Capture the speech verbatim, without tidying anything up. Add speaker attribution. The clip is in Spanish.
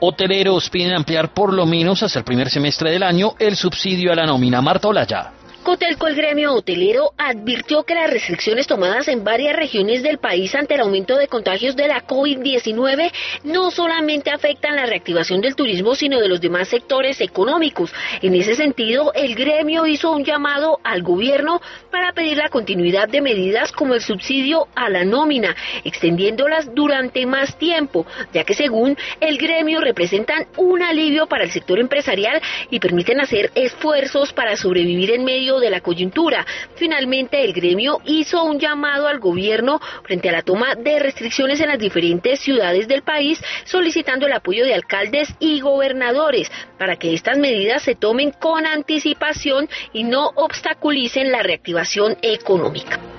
Speaker 1: Hoteleros piden ampliar por lo menos hasta el primer semestre del año el subsidio a la nómina. Marta Olaya.
Speaker 2: Cotelco, el gremio hotelero, advirtió que las restricciones tomadas en varias regiones del país ante el aumento de contagios de la COVID diecinueve no solamente afectan la reactivación del turismo, sino de los demás sectores económicos. En ese sentido, el gremio hizo un llamado al gobierno para pedir la continuidad de medidas como el subsidio a la nómina, extendiéndolas durante más tiempo, ya que según el gremio representan un alivio para el sector empresarial y permiten hacer esfuerzos para sobrevivir en medio de la coyuntura. Finalmente, el gremio hizo un llamado al gobierno frente a la toma de restricciones en las diferentes ciudades del país, solicitando el apoyo de alcaldes y gobernadores para que estas medidas se tomen con anticipación y no obstaculicen la reactivación económica.